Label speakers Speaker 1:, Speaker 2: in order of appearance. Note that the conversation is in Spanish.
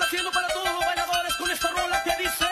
Speaker 1: haciendo para todos los bailadores con esta rola que dice.